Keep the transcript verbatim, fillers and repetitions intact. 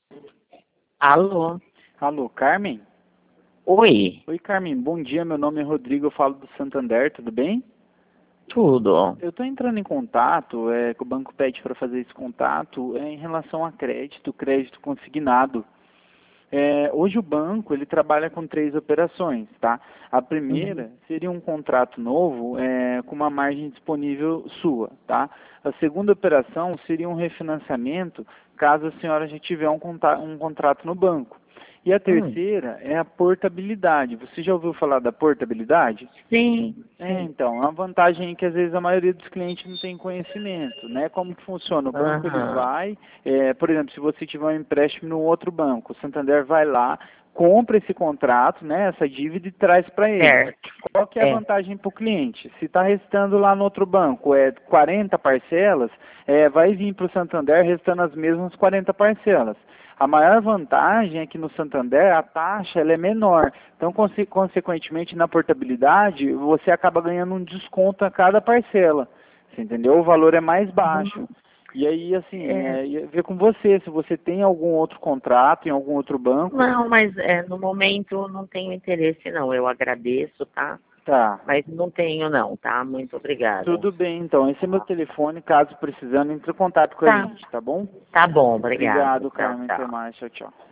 Alô? Alô, Carmen? Oi, Oi, Carmen, bom dia, meu nome é Rodrigo, eu falo do Santander, tudo bem? tudo. Eu estou entrando em contato, é, que o banco pede para fazer esse contato, é, em relação a crédito, crédito consignado. É, hoje o banco ele trabalha com três operações, tá? A Uhum. primeira seria um contrato novo é, com uma margem disponível sua, tá? A segunda operação seria um refinanciamento caso a senhora já tiver um, conta- um contrato no banco. E a Hum, terceira é a portabilidade. Você já ouviu falar da portabilidade? sim, É, sim. então, é uma vantagem que às vezes a maioria dos clientes não tem conhecimento, né? Como que funciona? O banco ele Aham. vai, é, por exemplo, se você tiver um empréstimo no outro banco, o Santander vai lá, compra esse contrato, né? Essa dívida e traz para ele. Certo. Qual que é a É. vantagem para o cliente? Se está restando lá no outro banco é quarenta parcelas, é, vai vir para o Santander restando as mesmas quarenta parcelas. A maior vantagem é que no Santander a taxa ela é menor. Então, conse consequentemente, na portabilidade, você acaba ganhando um desconto a cada parcela. Você entendeu? O valor é mais baixo. Uhum. E aí, assim, É. é, ia ver com você, se você tem algum outro contrato em algum outro banco. Não, mas é, no momento não tenho interesse não. Eu agradeço, tá? Tá. Mas não tenho não, tá? Muito obrigada. Tudo bem, então. Esse é meu telefone. Caso precisando, entre em contato com a Tá. gente, tá bom? Tá bom, obrigada. Obrigado, Tchau, Carmen. Até tchau. mais. Tchau, tchau.